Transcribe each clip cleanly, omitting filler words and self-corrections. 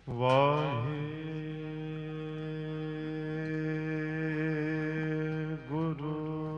वाहेगुरु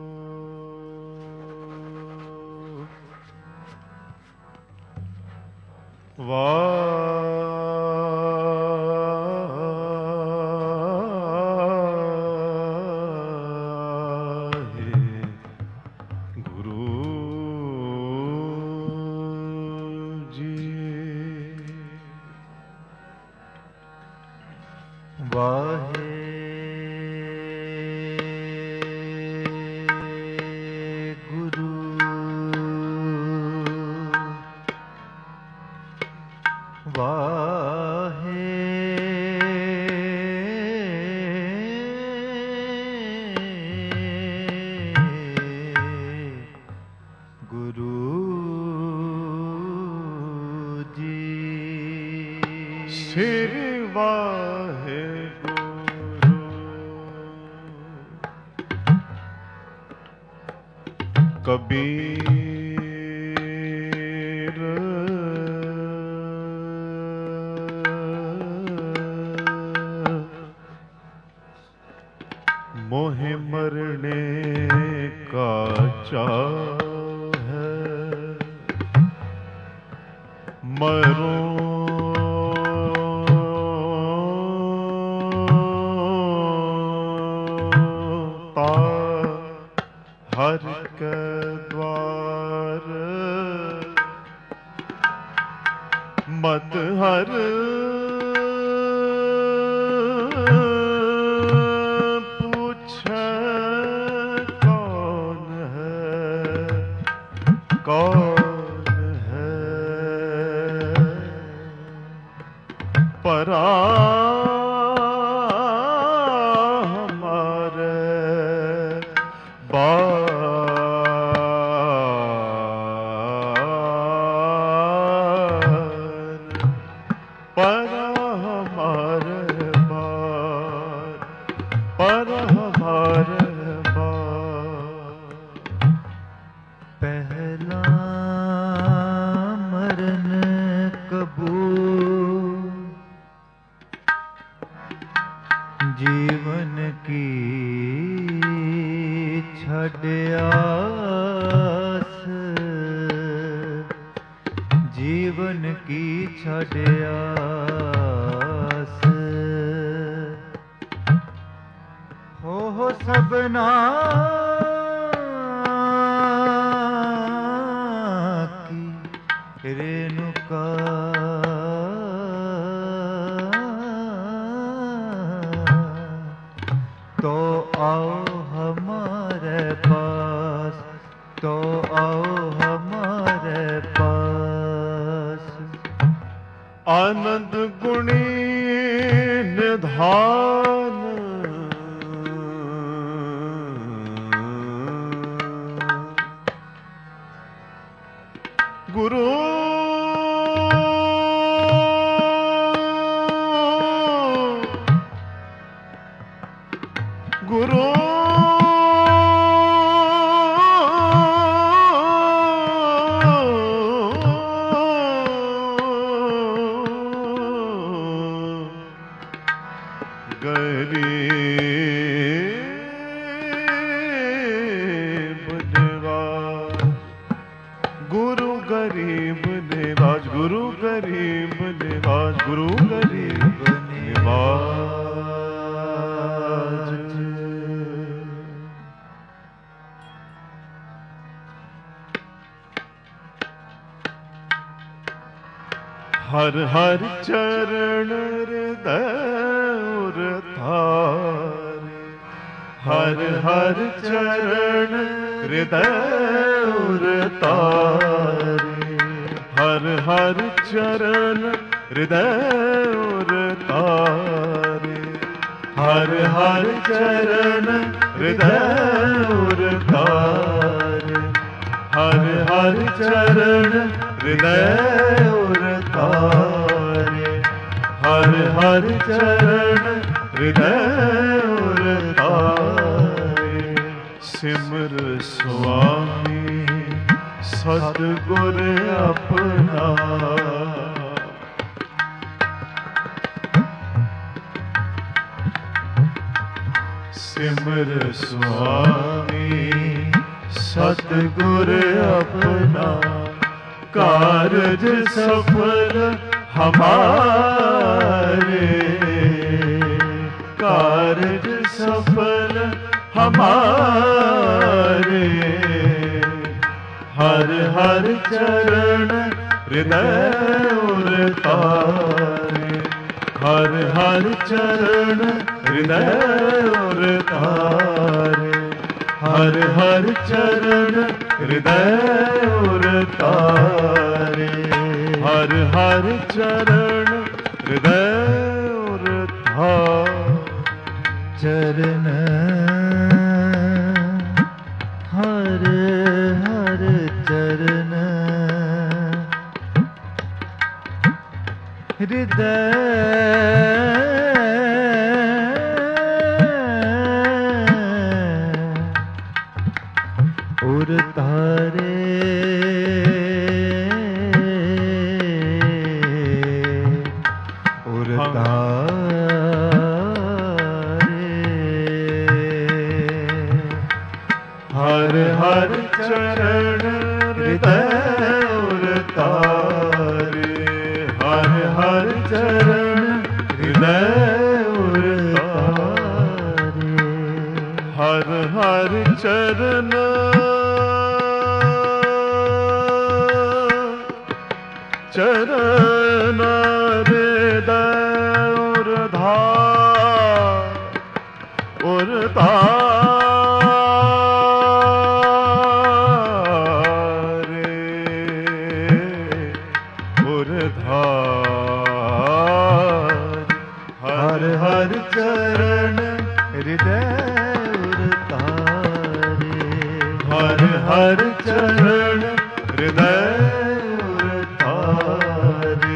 कबीर मोहे मरने का चाह है, मरूं हर के द्वार मत हर पूछे कौन है परा जीवन की छड़यास, जीवन की छड़यास हो सबना की रेणुका तो आओ हमारे पास, तो आओ हमारे पास। आनंद गुणी निधान गुरु गुरु गरीब निवाज, गुरु गरीब निवाज, गुरु गरीब निवाज, गुरु गरीब निवाज। हर हर चरण हृदय थारे, हर हर चरण हृदय तारे, हर हर चरण हृदय तारे, हर हर चरण हृदय तारे, हर हर चरण हृदय तारे, हर हर चरण हृदय तारे। सिमर स्वामी सतगुर अपना, सिमर स्वामी सतगुर अपना, कारज सफल हमारे, कारज सफल हमारे। हर हर चरण हृदय उतारे, हर हर चरण हृदय उतारे, हर हर चरण हृदय उतारे, हर हर चरण हृदय उतारे। चरण हर हर चरण हृदय उतारे, हर हर चरण हृदय उतारे, हर हर चरण हृदय उतारे, हर हर चरण चरण हृदय हर हर चरण हृदय उतारे, हर हर चरण हृदय उतारे।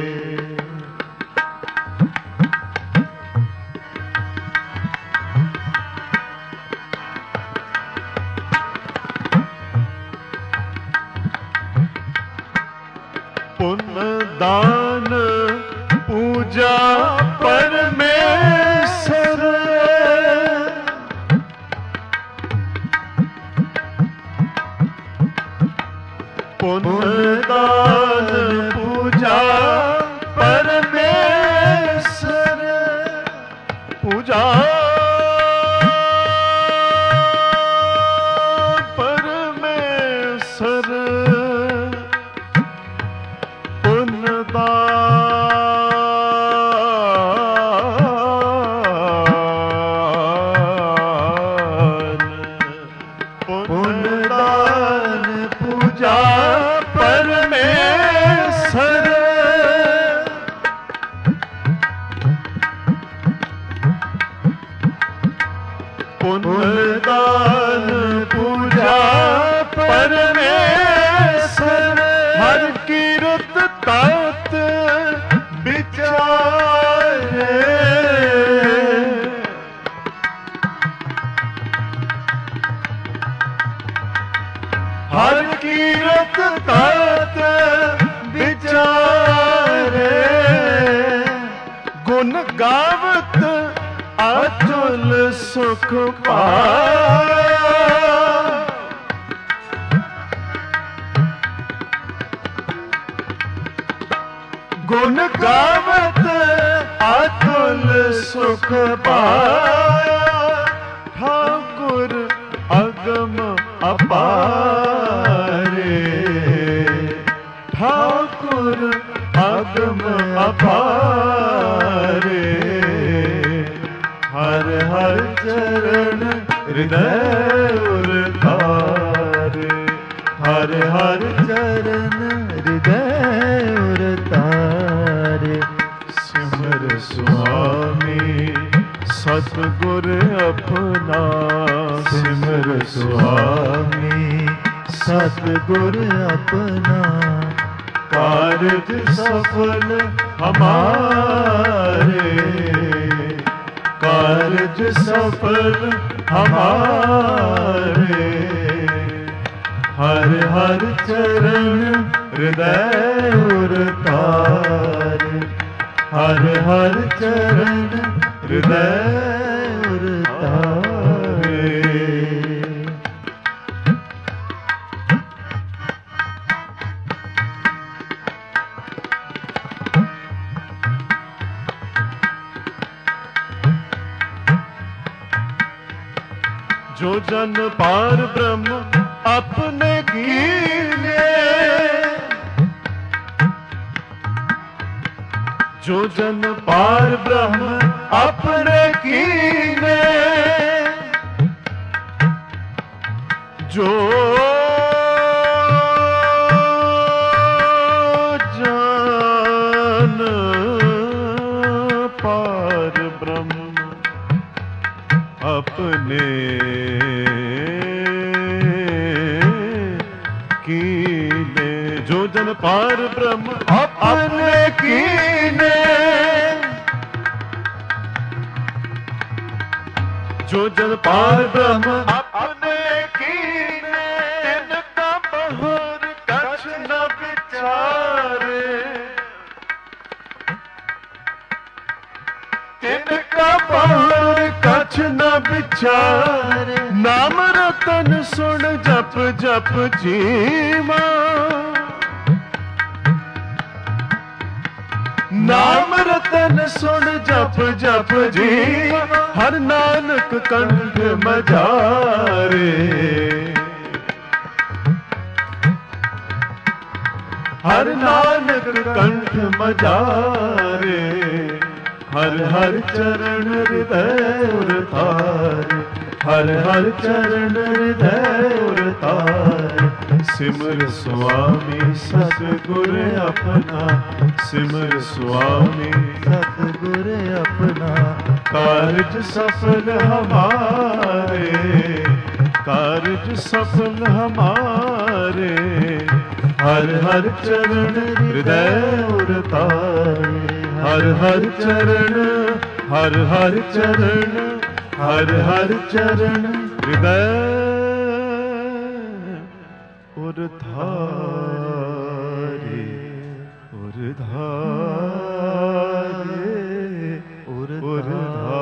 पुण्य दान पूजा परमेश्वर, पुण्य दान पूजा परमेश्वर, पूजा परमेश्वर, पुण्य दान पूजा परमेश्वर, पुण्य दान पूजा परमेश्वर। हर कीरत तात विचारे, हर कीरत तात विचारे, गुण गावत अतुल सुख पाया, गुण गावत अतुल सुख पाया। ठाकुर अगम अपारे, ठाकुर अगम अपारे, हर हर चरण हृदय उतारे, हर हर चरण हृदय उतारे। सिमर स्वामी सतगुर अपना, सिमर स्वामी सतगुर अपना, कारज सफल हमारे, कारज सफल हमारे। हर हर चरण हृदय उतारे, हर हर चरण हृदय उतारे। तारे। जो जन पार ब्रह्म अपने कीने, जो जन पार ब्रह्म अपने कीने, जो जन पार ब्रह्म अपने कीने, जो जन पार ब्रह्म अपने कीने, जो जन पार ब्रह्म अपने कीने, तिनका बहुर कछ न विचारे, तिनका बहुर कछ न विचारे, नाम रतन सुन जप जप जीवा, नाम रतन सुन जप जप जीवा, हर नानक कंठ मजारे, हर नानक कंठ मजारे, हर हर चरण हृदय उरतारे, हर हर चरण हृदय उरतारे, सिमर स्वामी सतगुर अपना, सिमर स्वामी सतगुर अपना, कारज सफल हमारे, कारज सफल हमारे, हर हर चरण हृदय उरतारे, हर हर चरण, हर हर चरण, हर हर चरण हृदय उरधारे, उरधारे, उरधारे।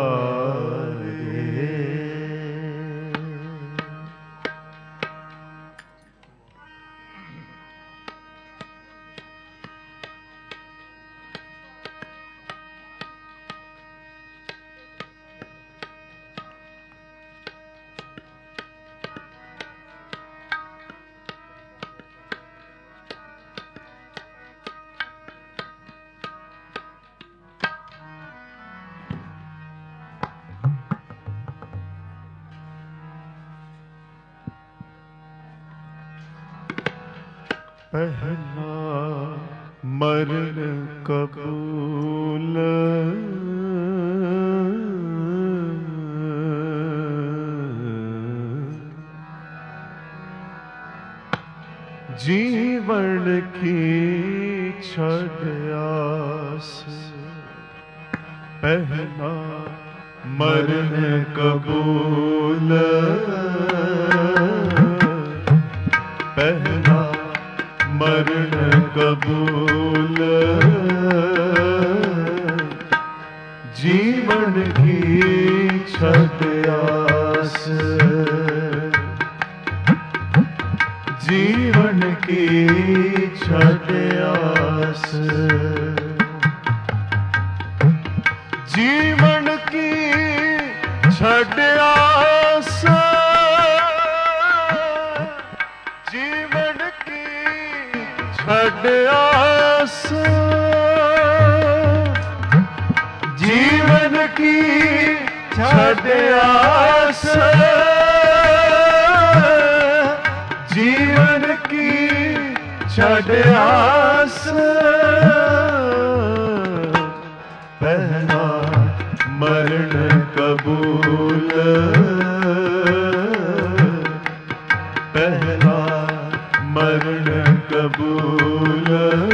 पहला मरण कबूल, जीवन की छड़ आस, पहला मरण कबूल, पहला मरण कबूल, जीवन की छड़ आस, जीवन की छड़ आस, जीवन की छड़ आस, जीवन की छड़ आस, जीवन की छड़ आस, जीवन की छड़ आस, पहला मरण कबूल, पहला मरण कबूल,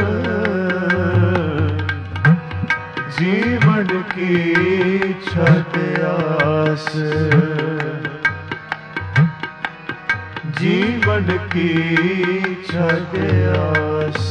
जीवन की छड़ आस, जीवन की छड़ आस।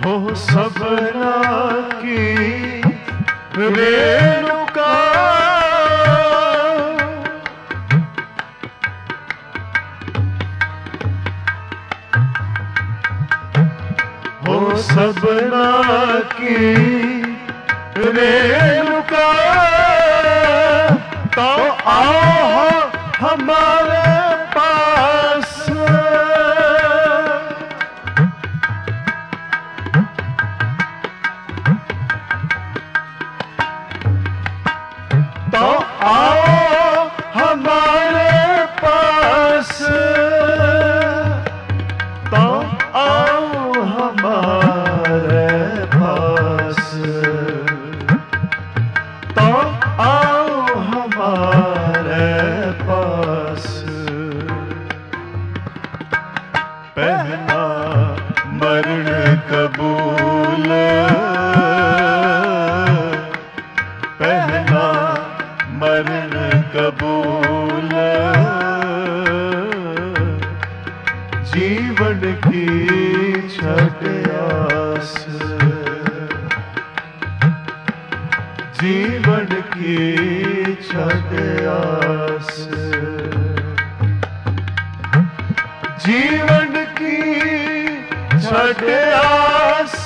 हो सबना की रेणुका, हो सबना की रेणुका, तो आओ हमारे पास, तो आओ हमारे पास, तो आओ हमारे पास, तो आओ हमारे पास। पहला मरण कबूल, पहला मरण कबूल, जीवन की छठ आस, जीवन की छठ आस, जीवन की छठ आस,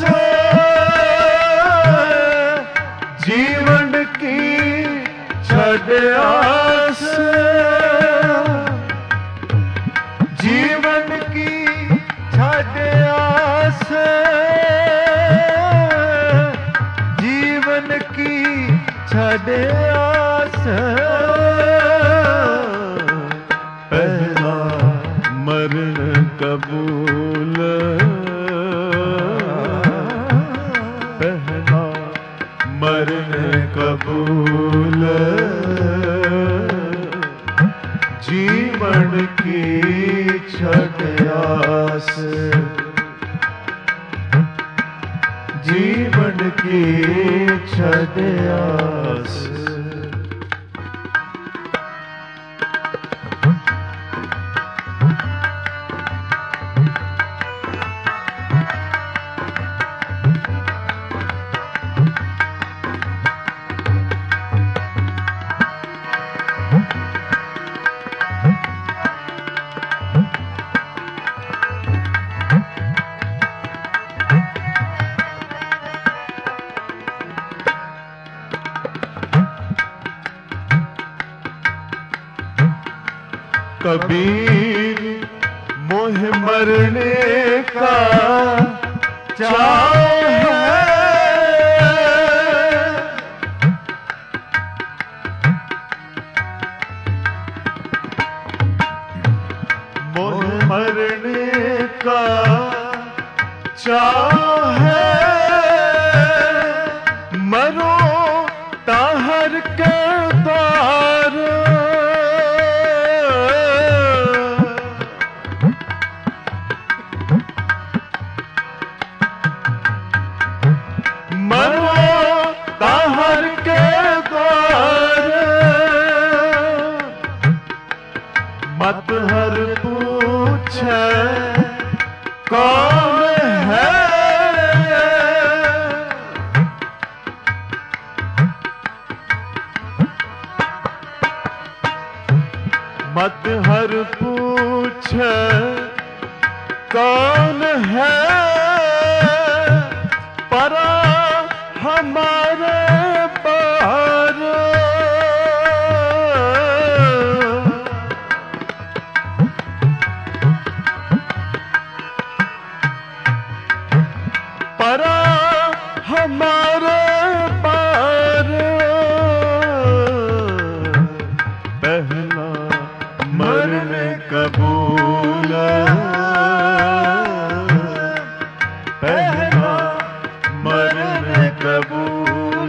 जीवन की छठ आस, जीवन की छठ आस, जीवन की छठ आस। पहला मरण कबूल, पहला मरण कबूल, जीवन की छठ आस, जीवन की छठ आस। कबीर मोह मरने का चाह है, मोह मरने का चाह है, मरो ताहर के द्वार, मत हर पूछे कौन है, मत हर पूछे कौन है, परा हमारे पार, परा हमारे पार। पहला मरण कबूल, पहला मरण कबूल,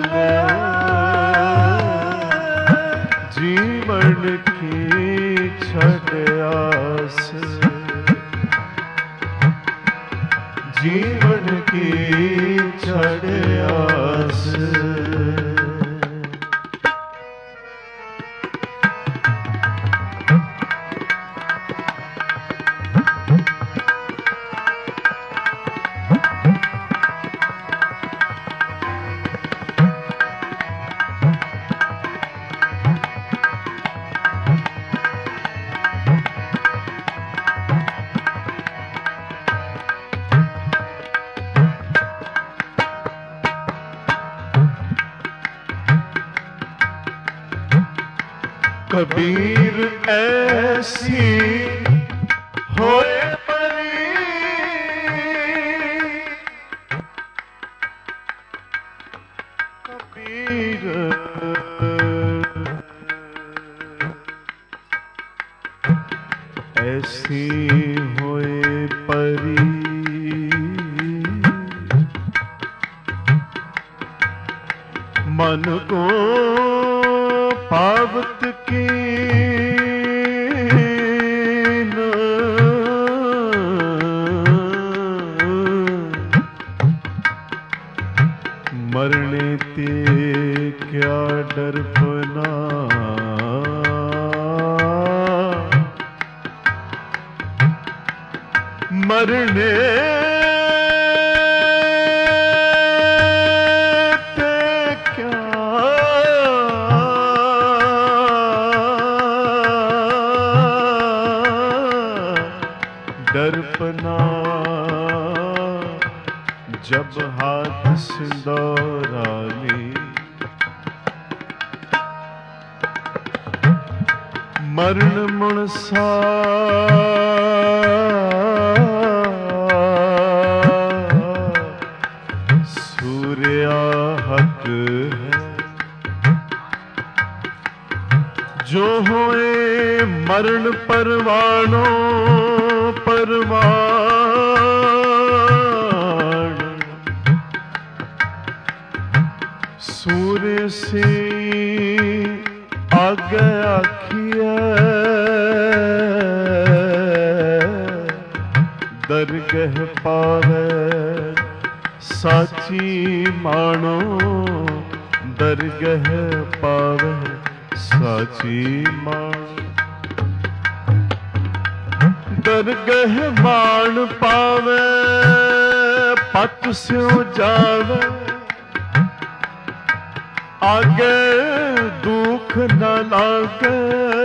जीवन की छठ आस, जीवन की छठ आस। कबीर ऐसी होए परी, कबीर ऐसी होए परी, मन को पावत की मरने ते क्या डरपना, मरने ते क्या दर्पना, जब हाथ सिंदूरा ली मरण मुनसा, सूर्या हक है जो होए मरण परवाणो परवान, सूर्य से आगे आखिए दरगह पावे साची मानो, दरगह पावे साची मानो, दरगह मान पावे पत स्यों जावे, आगे दुख न लागे,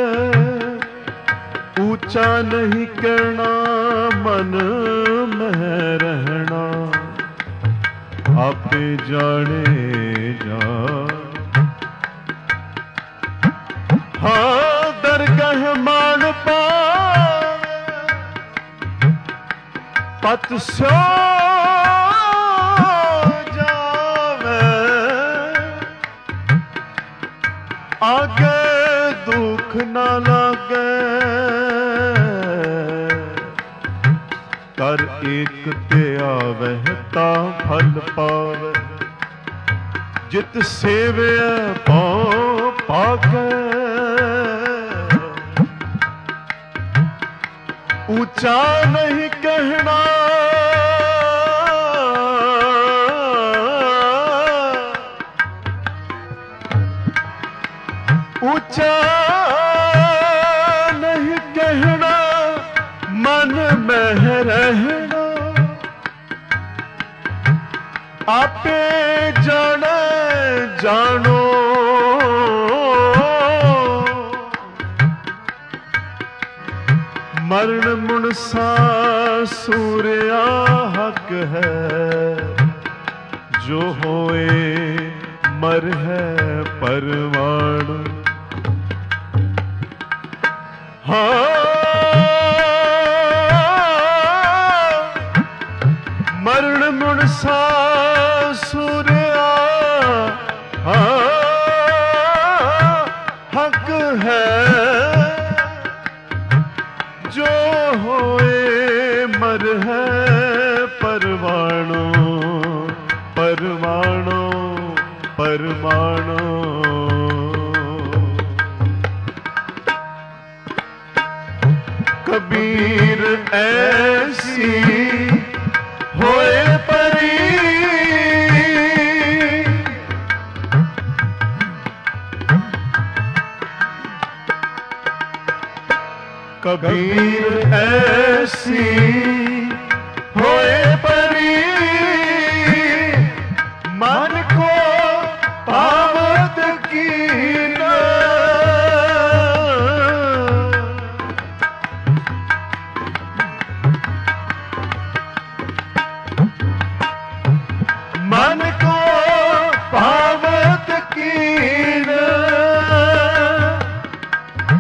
ऊंचा नहीं कहना मन में रहना, आपे जाने जा। हाँ दरगह मान पावे पत स्यो जावे, आगे दुख न लागे, कर एक ते आवे ता फल पावे, जित सेवे पाओ पाके, ऊंचा नहीं कहना ऊंचा नहीं कहना, मन में रहना, आपे जाने जानो, मरण मुनसा सूर्या हक है जो होए मर है परवाणु। हाँ मरण मुनसा सूर्या हक है जो होए मर है परवाणु परवाणु परवाणु। कबीर ऐसी होए परी कबीर ऐसी होए परी मन को पावत कीन मन को पावत कीन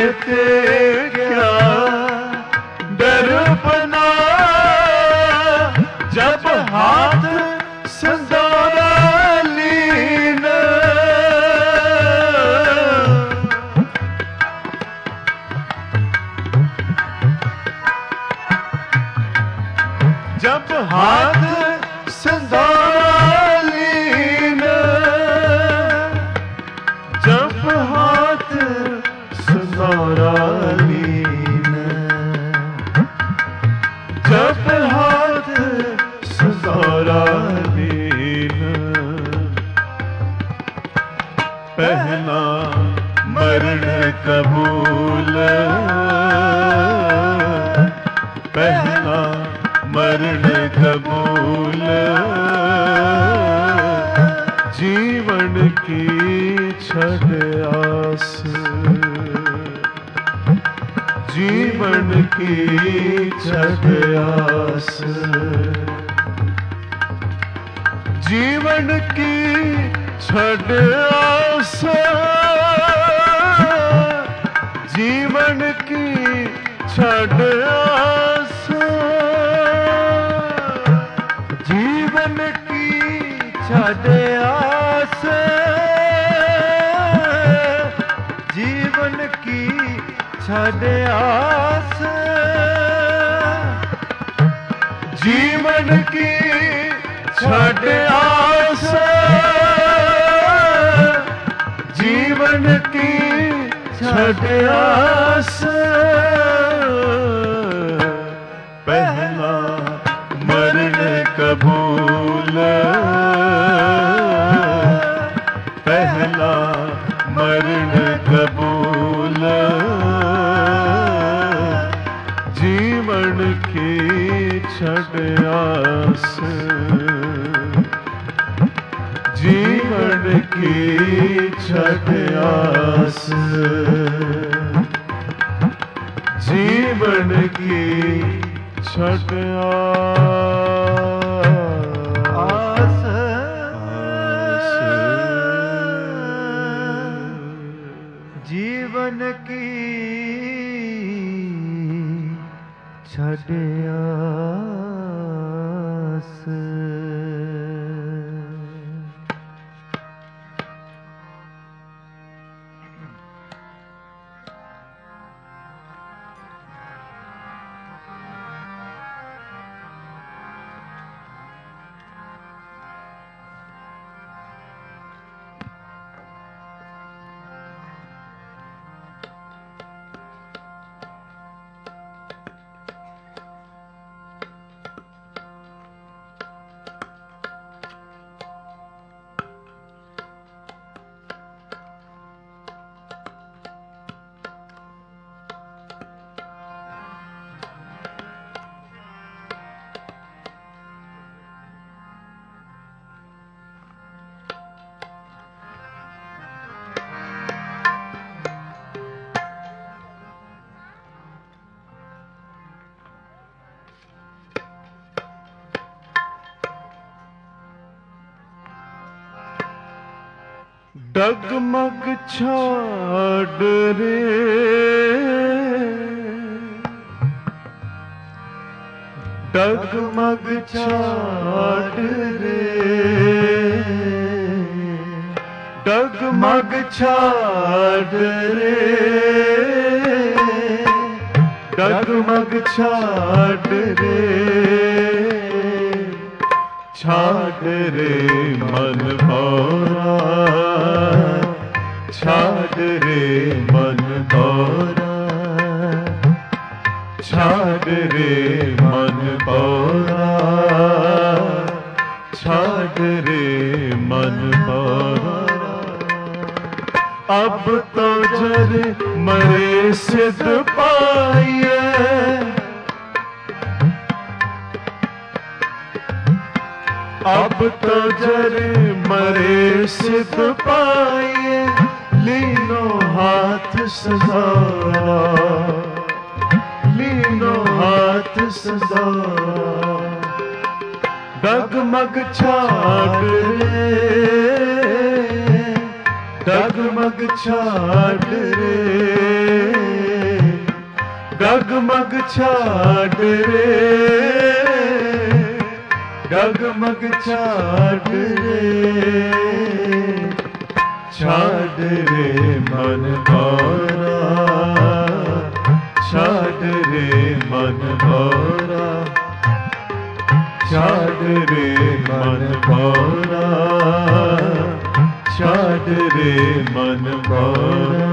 ते क्या दर्पना, जब हाथ संदोरा लीन, जब हाथ संदोरा लीन, जब हाथ संदोरा लीन, जब हाथ संदोरा लीन, पहला मरण कबूल, पहला मरण कबूल, जीवन की छठ आस, जीवन की छठ आस, जीवन की छठ आस, जीवन की छठ आस, जीवन की छठ आस, जीवन की छठ आस, जीवन की छठ आस, जीवन की छठ आस, पहला मरण कबूल, पहला मरण कबूल, जीवन की छठ आस, जीवन की छठ आस, जीवन की छठ आस, जीवन की छठ आस। डगमग छाड़ रे, डगमग छाड़ रे, डगमग छाड़ रे, डगमग छाड़ रे, छाड़ रे मन भौरा, छाड़ रे मन भौरा, छाड़ रे मन भौरा, छाड़ रे मन भौरा। अब तो जर मरे सिद्ध पाइए, अब तो जर मरे सिद्ध पाइए, लीनो हाथ सजारा, लीनो हाथ सजारा। डगमग छाड़ रे, डगमग छाड़ रे, डगमग छाड़ रे, डगमग छाड़ रे, छाड़ रे मन भौरा, छाड़ रे मन भौरा, छाड़ रे मन भौरा, छाड़ रे मन भौरा।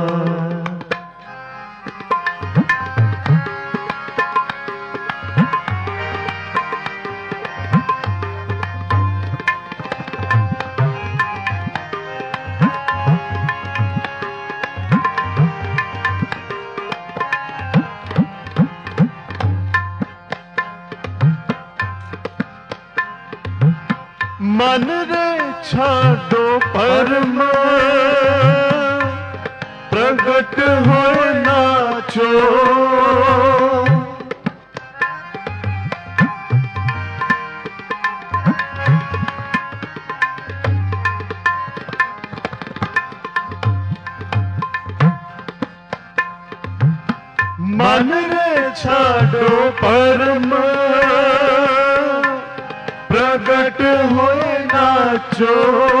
मन रे छाड़ो परम, प्रगट हो नाचो, मन रे छाड़ो परम, प्रगट हो नाचो,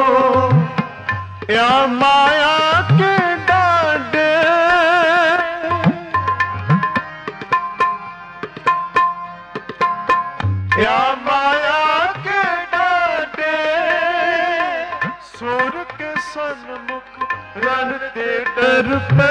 या माया के डांडे, या माया के डांडे, सूर के सन्मुख रनते डर पे,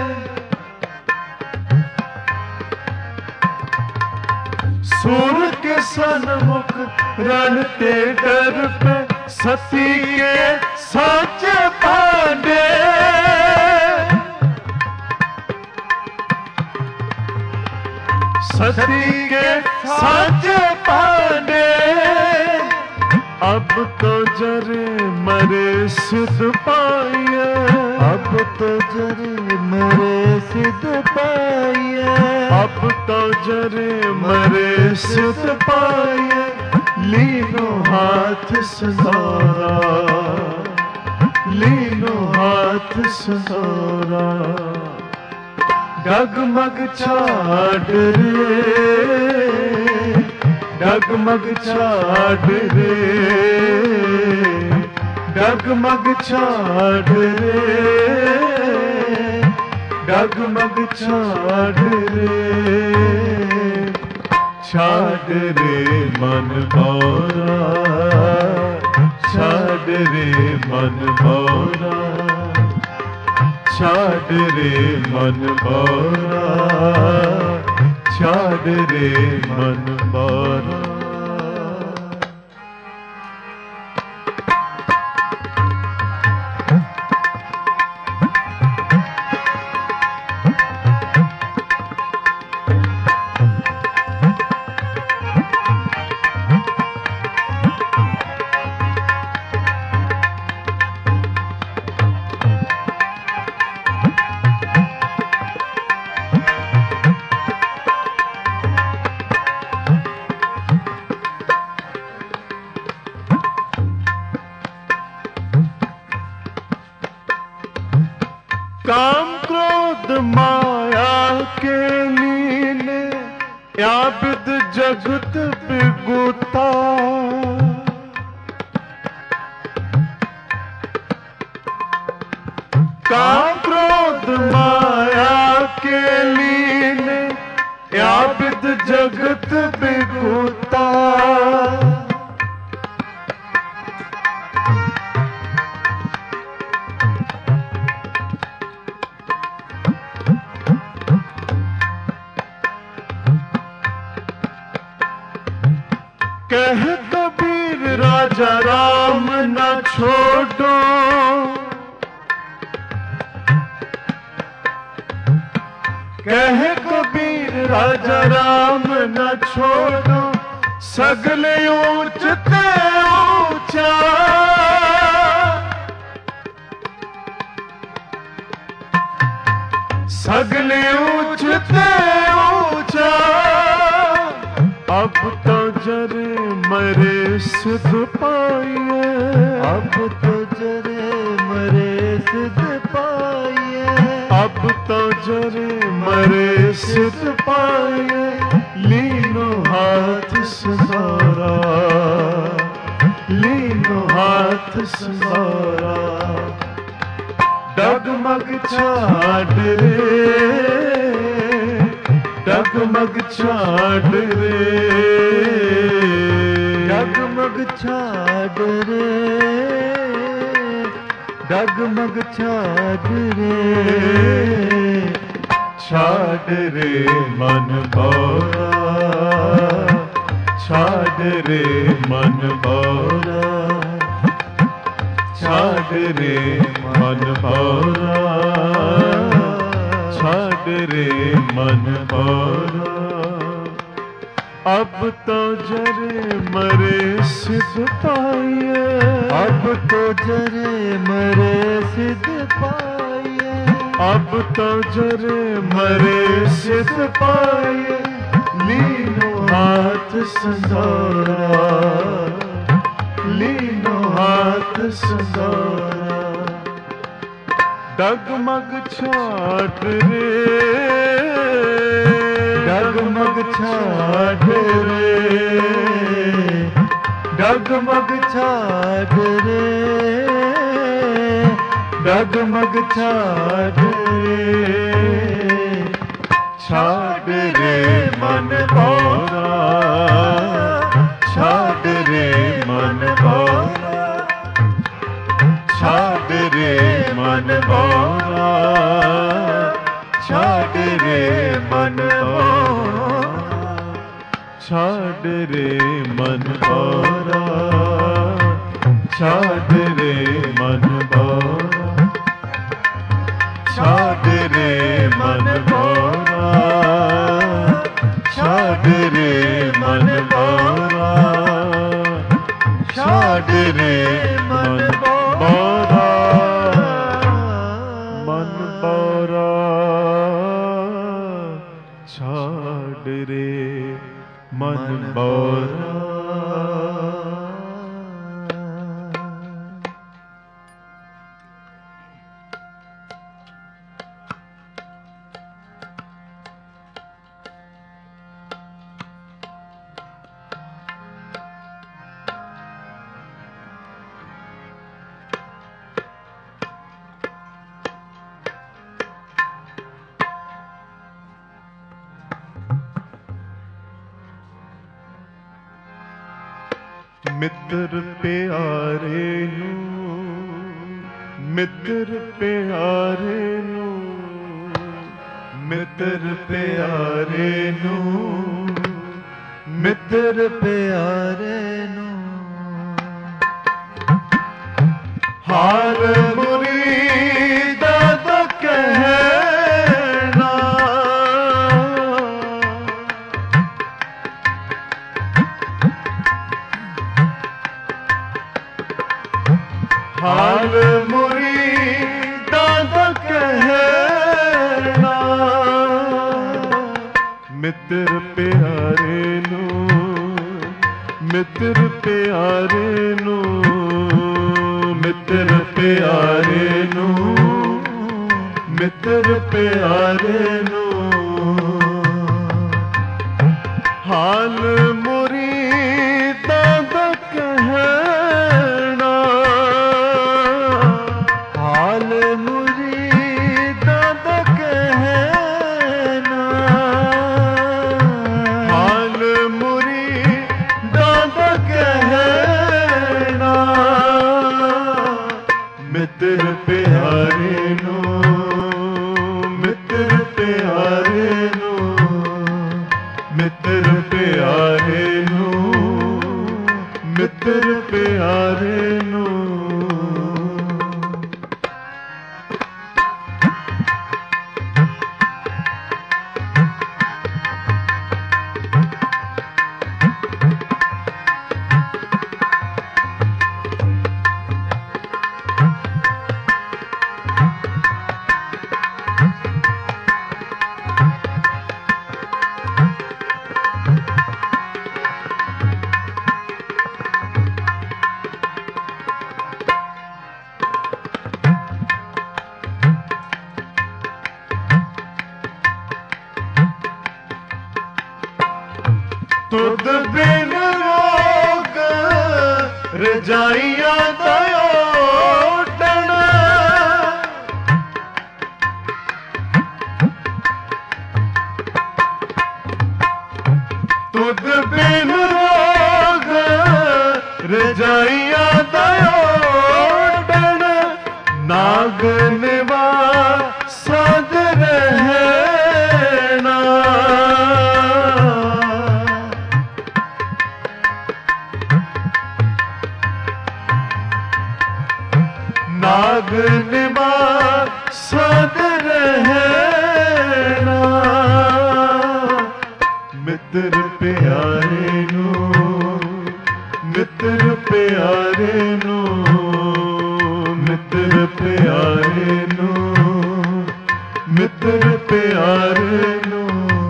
सूर के सन्मुख रनते डर पे, सती के सच भांडे, सती के सच भांडे, अब तो जरे मरे सिद्ध पाइए, अब तो जरे मरे सिद्ध पाइए, अब तो जरे मरे सिद्ध पाइए, लीनो हाथ संसारा, लीनो हाथ संसारा, डगमग छाड़ रे, डगमग छाड़ रे, डगमग छाड़ रे, डगमग छाड़ रे, छाड़ रे मन भौरा, छाड़ रे मन भौरा, छाड़ रे मन भौरा, छाड़ रे मन भौरा। काम क्रोध माया के लीने, या विद जगत बिगुता, काम क्रोध माया के लीने, या विद जगत बिगुता, कह कबीर राजा राम न छोड़ो, कह कबीर राजा राम न छोड़ो, सगले ऊंचते ऊंचा, सगले ऊंचते ऊंचा, अब तो जरे मरे सिद्ध पाइए, अब तो जरे मरे सिद्ध पाइए, अब अब तो जरे मरे सिद्ध पाए, लीनो हाथ संसारा, लीनो हाथ संसारा। डगमग छाड़ रे, डगमग छाड़ रे, डगमग छाड़ रे, डगमग छाड़ रे, छाड़ रे मन भौरा, छाड़ रे मन भौरा, छाड़ रे मन भौरा, छाड़ रे मन भौरा। अब तो जरे मरे सिद्ध पाए, अब तो जरे मरे सिद्ध पाए, अब तो जरे मरे सिद्ध पाए, लीनो हाथ संसारा, लीनो हाथ संसारा। डगमग छाड़ रे, डगमग छाड़ रे, डगमग छाड़ रे, डगमग छाड़ रे, छाड़ रे मन भौरा, छाड़ रे मन भौरा, छाड़ रे मन भौरा, छाड़ रे मन भौरा, छाड़ रे मन भौरा, छाड़ रे मन भौरा, छाड़ रे मन भौरा, छाड़ रे मन भौरा, छाड़ रे मन भौरा, मन भौरा, छाड़ रे मन भौरा। मित्र प्यारे नू, मित्र प्यारे नू, मित्र प्यारे नू, मित्र प्यारे नू, हार मुरीदा दा कहना, हाल मुरीदा दा कहना। मित्र प्यारे नू, मित्र प्यारे नू, मित्र प्यारे नू, मित्र प्यारे नू, हाल मुरीदा दा कहना, हाल मुरीदा दा कहना, हाल मुरीदा दा कहना। मित्र प्यारे नू, मित्र प्यारे नू, मित्र प्यारे नू, मित्र प्यारे नू, ਤੁਧ ਬਿਨ ਰੋਗ ਰਜਾਈਆਂ ਦਾ ਓਟਣ ਤੁਧ ਬਿਨ ਰੋਗ ਰਜਾਈਆਂ ਦਾ ਓਟਣ ਨਾਗ ਨਿਵਾਸਦ ਰਹਿਣਾ ਨਾਗ ਨਿਵਾਸਦ ਰਹਿਣਾ ਮਿੱਤਰ ਪਿਆਰੇ ਨੂੰ ਮਿੱਤਰ ਪਿਆਰੇ ਨੂੰ ਮਿੱਤਰ ਪਿਆਰੇ ਨੂੰ ਮਿੱਤਰ ਪਿਆਰੇ ਨੂੰ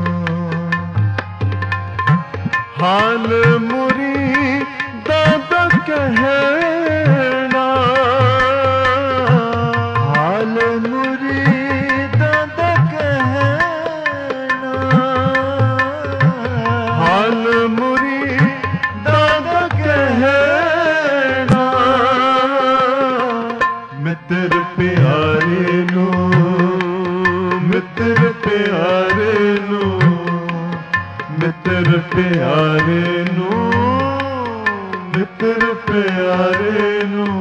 ਹਾਲ ਮੁਰੀਦਾਂ ਦਾ ਕਹਿਣਾ ਹਾਲ ਮੁਰੀਦਾਂ ਦਾ ਕਹਿਣਾ ਹਾਲ ਮੁਰੀਦਾਂ ਦਾ ਕਹਿਣਾ ਮਿੱਤਰ ਪਿਆਰੇ ਨੂੰ ਮਿੱਤਰ ਪਿਆਰੇ ਨੂੰ ਮਿੱਤਰ ਪਿਆਰੇ ਨੂੰ ਮਿੱਤਰ ਪਿਆਰੇ ਨੂੰ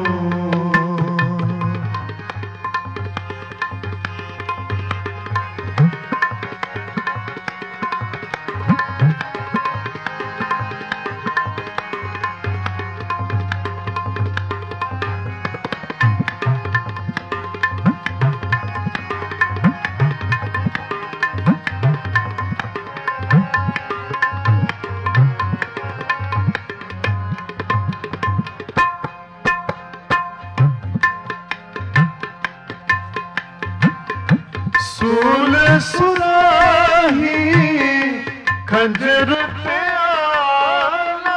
ਸੂਲ ਸੁਰਾਹੀ ਖੰਜਰ ਪਿਆਲਾ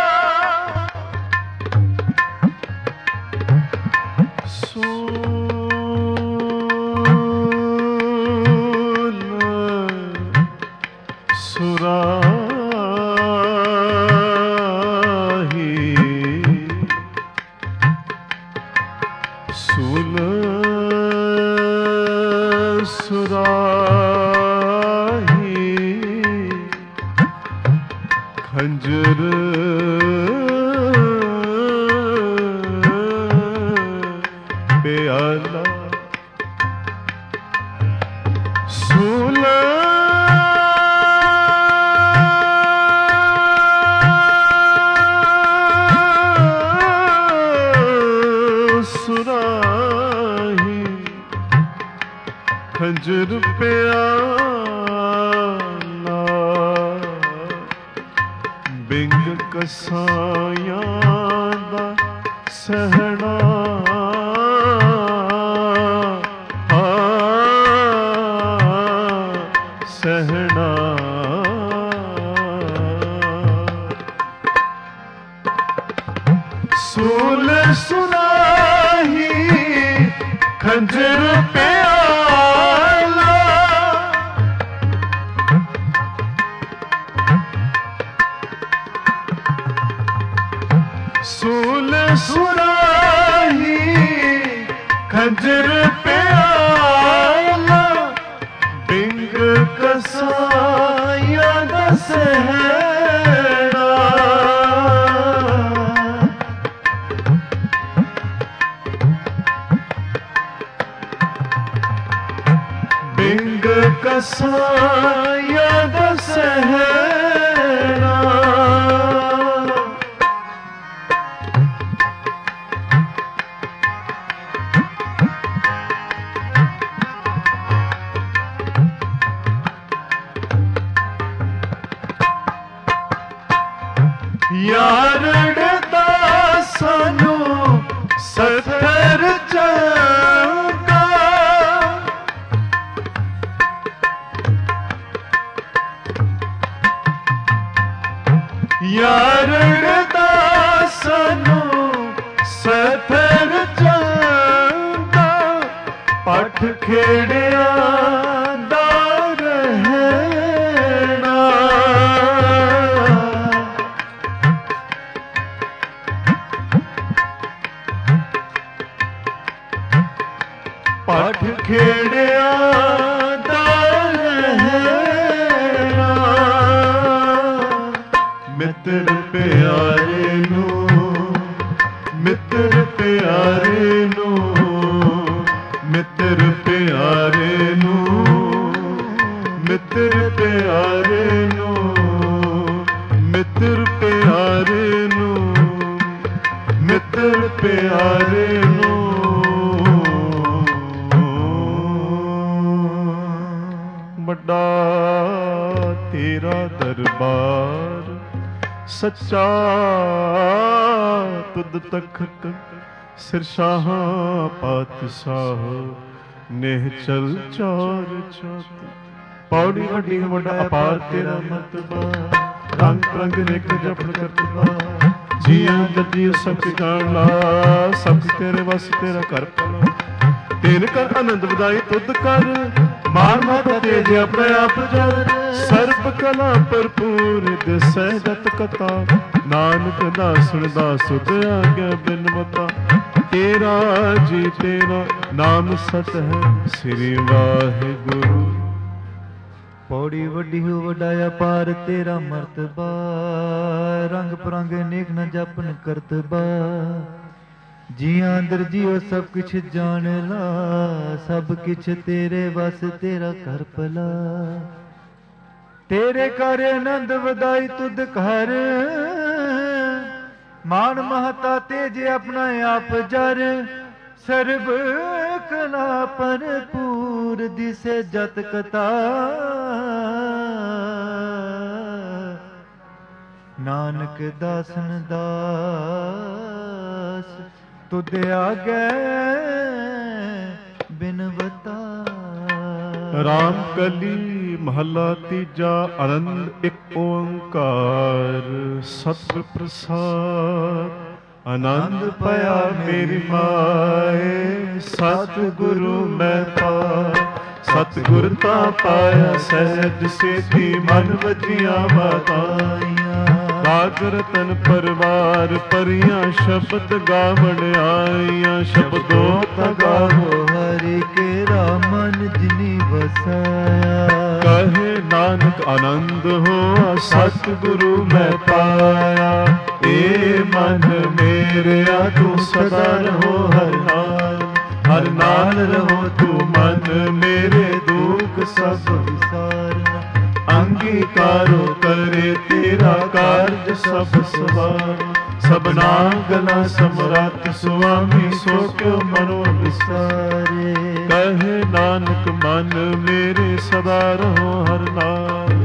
ਸੂਲ ਸੁਰਾਹੀ ਸੂਲ ਸੁਰਾਹੀ ਖੰਜਰ ਪਿਆਲਾ ਸੂਲ ਸੁਰਾਹੀ ਖੰਜਰ ਪਿਆਲਾ ਬਿੰਗ ਕਸਾਈਆਂ ਦਾ ਸਹਿਣਾ ਸਹਿਣਾ ਸੂਲ ਸੁਰਾਹੀ ਖੰਜਰ ਪਿਆਲਾ ਸੂਲ ਸੁਰਾਹੀ ਖੰਜਰ ਪਿਆਲਾ ਬਿੰਗ ਕਸਾਈਆਂ ਦਾ ਸਹਿਣਾ ਬਿੰਗ ਕਸਾਈਆਂ ਦਾ ਸਹਿਣਾ ਯਾਰੜਦਾ ਸਾਨੂੰ ਸੱਥਰ ਚੰਗਾ ਯਾਰੜਦਾ ਸਾਨੂੰ ਸੱਥਰ ਚੰਗਾ ਪੱਠ ਖੇੜਿਆ ਦਾ ਰਹਿਣਾ ਅਠ ਖੇੜਿਆਂ ਦਾ ਰਹਿਣਾ, ਮਿੱਤਰ ਪਿਆਰੇ ਨੂੰ, ਮਿੱਤਰ ਪਿਆਰੇ ਨੂੰ, ਮਿੱਤਰ ਪਿਆਰੇ ਨੂੰ, ਮਿੱਤਰ ਪਿਆਰੇ ਨੂੰ, ਮਿੱਤਰ ਪਿਆਰੇ ਨੂੰ, ਮਿੱਤਰ ਪਿਆਰੇ ਨੂੰ। ਵੱਡਾ ਤੇਰਾ ਦਰਬਾਰ ਸੱਚਾ, ਤੁਧ ਤਖਤ ਸਿਰਸ਼ਾਹਾਂ ਪਾਤਸ਼ਾਹ, ਨਿਹਚਲ ਚਾਰ ਛਤ। ਪੌੜੀ ਵੱਡੀ ਵੱਡਾ ਅਪਾਰ ਤੇਰਾ ਮਰਤਬਾ, ਰੰਗ ਰੰਗ ਨਿਕ ਜਪਨ ਕਰਤਬਾ। ਜੀਆਂ ਜੱਜੀ ਸਭ ਜਾਣ ਲਾ, ਸਭ ਤੇਰੇ ਵਸ ਤੇਰਾ ਕਰ ਭਲਾ। ਤੇਨ ਕਰ ਆਨੰਦ ਵਧਾਈ ਤੁਧ ਕਰ, ਮਾਨ ਮਾਤਾ ਤੇਜ ਆਪਣੇ ਆਪ ਜਰ। ਸਰਬ ਕਲਾ ਭਰਪੂਰ ਦਿਸੈ ਜਤ ਕਥਾ, ਨਾਨਕ ਦਾ ਸੁਣਦਾ ਸੁਧ ਆਗਿਆ ਬਿਨ ਮਤਾ। ਤੇਰਾ ਜੀ ਤੇਰਾ ਨਾਮ ਸਤ ਹੈ, ਸ੍ਰੀ ਵਾਹਿਗੁਰੂ। ਪੌੜੀ ਵੱਡੀ ਹੋ ਵੱਡਾ ਅਪਾਰ ਤੇਰਾ ਮਰਤਬਾ, ਰੰਗ ਪਰੰਗ ਨੇਕ ਨ ਜਪਨ ਕਰਤਬਾ। ਜੀਆਂ ਅੰਦਰ ਜੀਓ ਸਭ ਕੁਛ ਜਾਣ ਲਾ, ਸਭ ਕੁਛ ਤੇਰੇ ਵਸ ਤੇਰਾ ਕਰ ਭਲਾ। ਤੇਰੇ ਕਰ ਆਨੰਦ ਵਧਾਈ ਤੁਧ ਘਰ, ਮਾਨ ਮਹਤਾ ਤੇਜ ਆਪਣਾ ਆਪ ਜਰ। ਸਰਬ ਕਲਾ ਭਰਪੂਰ ਦਿਸੇ ਜਤ ਕਥਾ, ਨਾਨਕ ਦਾਸਨ ਦਾਸ ਤੁਧ ਆਗੇ ਬਿਨਵਤਾ। ਰਾਮ ਕਲੀ ਮਹੱਲਾ ਤੀਜਾ। ਆਨੰਦ ਇੱਕ ਓੰਕਾਰ ਸਤਿਗੁਰ ਪ੍ਰਸਾਦ। ਆਨੰਦ ਪਾਇਆ ਮੇਰੀ ਮਾਏ, ਸਤਿਗੁਰੂ ਮੈਂ ਪਾਇਆ। ਸਤਿਗੁਰ ਤਾਂ ਪਾਇਆ ਸਹਿਜ ਸੇਤੀ, ਮਨ ਵਜੀਆਂ ਵਧਾਈਆਂ। ਰਾਗ ਰਤਨ ਪਰਵਾਰ ਪਰੀਆਂ, ਸ਼ਬਦ ਗਾਵਣ ਆਈਆਂ। ਸ਼ਬਦੋ ਤਾਂ ਗਾਵੋ ਹਰਿ ਕੇਰਾ ਮਨ ਜਿਨੀ ਵਸਾਇਆ। ਕਹੇ ਨਾਨਕ ਆਨੰਦ ਹੋਆ, ਸਤਿਗੁਰੂ ਮੈਂ ਪਾਇਆ। ਏ ਮਨ ਮੇਰਿਆ ਤੂੰ ਸਦਾ ਰਹੋ ਹਰਿ ਨਾਲ, ਹਰਿ ਨਾਲ ਰਹੋ ਤੂੰ ਮਨ ਮੇਰੇ, ਦੁਖ ਸਭ ਵਿਸਾਰਨਾ। ਅੰਗੀਕਾਰੋ ਕਰੇ ਤੇਰਾ ਕਾਰਜ ਸਭ ਸਵਾਰ। ਸਭਨਾ ਗਲਾ ਸਮਰੱਥ ਸੁਆਮੀ, ਸੋ ਕਿਉ ਮਨੋ ਵਿਸਾਰੇ। ਕਹੇ ਨਾਨਕ ਮਨ ਮੇਰੇ ਸਦਾ ਰਹੋ ਹਰਿ ਨਾਲ।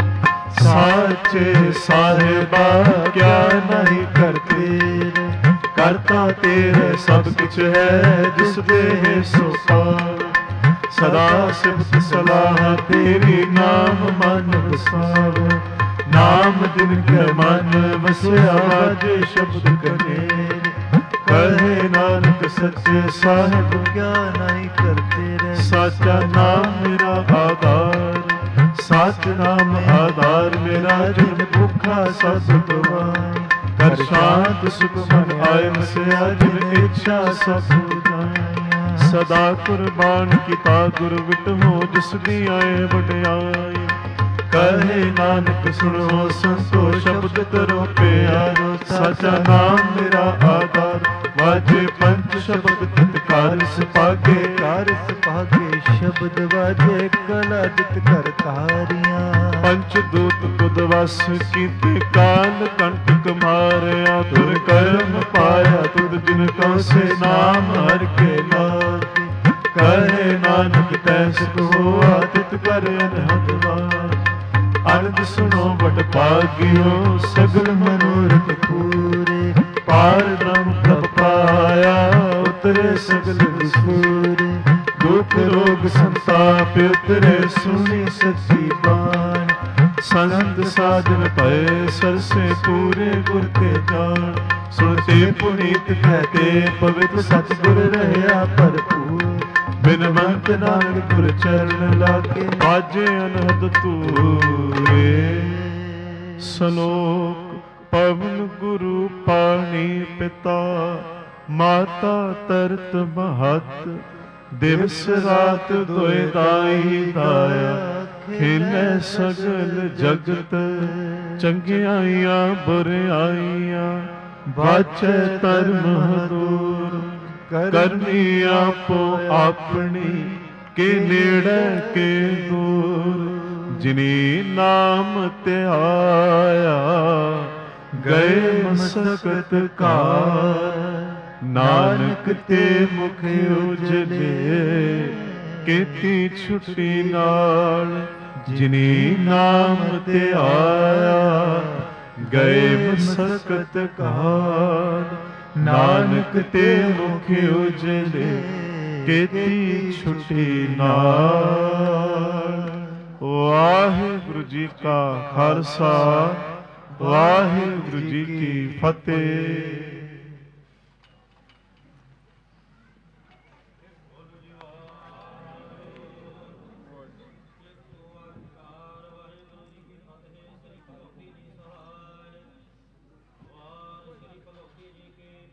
ਸਾਚੇ ਸਾਹਿਬਾ ਕਿਆ ਨਹੀਂ ਕਰ ਤੇਰੇ, ਕਰਤਾ ਤੇਰੇ ਸਭ ਕੁਛ ਹੈ, ਜਿਸ ਦੇਹ ਸੋ ਪਾਰ। ਸਦਾ ਸਿਫਤ ਸਲਾਹ ਤੇਰੀ, ਨਾਮ ਮਨ ਵਸਾਵ। ਨਾਮ ਜਿਨ ਕੇ ਮਨ ਵਸਿਆ, ਵਾਜੇ ਸ਼ਬਦ ਕਨੇਰ। ਕਹੇ ਨਾਨਕ ਸੱਚੇ ਸਾਹਿਬ ਕਿਆ ਨਹੀਂ ਕਰਤੇ ਰਹਿ। ਸਾਚਾ ਨਾਮ ਮੇਰਾ ਆਧਾਰ, ਸਚ ਨਾਮ ਆਧਾਰ ਮੇਰਾ। ਜਿਨ ਭੁੱਖਾ ਸਭ ਗਵਾਏ, ਕਰ ਸ਼ਾਂਤ ਸੁਖ ਮਨ ਆਏ ਵਸਿਆ। ਜਿਨ ਇੱਛਾ ਸਭ ਜਾਏ, ਸਦਾ ਕੁਰਬਾਨ ਕੀਤਾ ਗੁਰ ਵਿਟਹੁ, ਜਿਸ ਦੀ ਆਏ ਵਡਿਆਈ। ਕਹੇ ਨਾਨਕ ਸੁਣੋ ਸੰਤੋ, ਸ਼ਬਦ ਕਰੋ ਪਿਆਰੋ। ਸਾਚਾ ਨਾਮ ਮੇਰਾ ਆਧਾਰ, ਵਾਜੇ ਪੰਚ ਸ਼ਬਦ ਤਿਤ ਕਾਰਿਸ ਪਾਗੇ। ਕਾਰਿਸ ਪਾਗੇ ਸ਼ਬਦ ਵਾਜੇ, ਕਲਾ ਜਿਤ ਕਰ ਤਾਰੀਆਂ। ਪੰਚ ਦੂਤ ਤੁਧ ਵਸ ਕੀਤੇ, ਕਾਲ ਕੰਟਕ ਮਾਰਿਆ। ਤੁਰ ਕਰਮ ਪਾਇਆ ਤੁਧ ਜਿਨ ਕਉ, ਸੇ ਨਾਮ ਹਰਿ ਕੇ ਲਾਗੇ। ਕਹੇ ਨਾਨਕ ਤੈ ਸੁਖ ਹੋਆ, ਤਿਤ ਕਰ ਅਨਹਦ ਵਾਰ। ਅਨੰਦ ਸੁਣੋ ਵਡ ਭਾਗਿਓ, ਸਗਲ ਮਨੋਰਥ ਪੂਰੇ। ਪਾਰ ਬ੍ਰਹਮ ਪ੍ਰਭ ਪਾਇਆ, ਉਤਰੇ ਸਗਲ ਵਿਸੂਰੇ। ਦੁਖ ਰੋਗ ਸੰਤਾਪ ਉਤਰੇ, ਸੁਣੀ ਸੱਚੀ ਬਾਣ। ਸੰਤ ਸਾਜਨ ਭਏ ਸਰਸੇ, ਪੂਰੇ ਗੁਰ ਤੇ ਜਾਣ। ਸੁਣਤੇ ਪੁਨੀਤ ਕਹਤੇ, ਪਵਿੱਤ ਸਤਿਗੁਰ ਰਹਿਆ ਭਰਪੂਰ। ਬਿਨ ਮੰਤ ਨਾਨਕ ਗੁਰ ਚਰਨ ਲਾਗੇ, ਬਾਜੇ ਅਨਹਦ ਤੂਰੇ। ਸਲੋਕ ਪਵਨ ਗੁਰੂ ਪਾਣੀ ਪਿਤਾ, ਮਾਤਾ ਤਰਤ ਮਹਤ। ਦਿਵਸ ਰਾਤ ਦੁਇ ਦਾਈ ਦਾਇਆ, ਖੇਲੇ ਸਗਲ ਜਗਤ, ਚੰਗਿਆਈਆਂ ਬੁਰਿਆਈਆਂ, ਵਾਚੈ ਧਰਮ ਹਦੂਰ। ਕਰਨੀ ਆਪੋ ਆਪਣੀ, ਕੇ ਨੇੜੇ ਕੇ ਦੂਰ। ਜਿਨੀ ਨਾਮ ਧਿਆਇਆ, ਗਏ ਮਸਕਤ ਕਾਰ। ਨਾਨਕ ਤੇ ਮੁਖ ਉਜਲੇ, ਕੀਤੀ ਛੁੱਟੀ ਨਾਲ। ਜਿਨੀ ਨਾਮ ਧਿਆਇਆ, ਗਏ ਮਸਕਤ ਕਾਰ। ਨਾਨਕ ਤੇ ਮੁਖ ਉਜਲੇ, ਕੀਤੀ ਛੁੱਟੀ ਨਾਲ। ਵਾਹਿਗੁਰੂ ਜੀ ਕਾ ਖਾਲਸਾ, ਵਾਹਿਗੁਰੂ ਜੀ ਕੀ ਫਤਿਹ।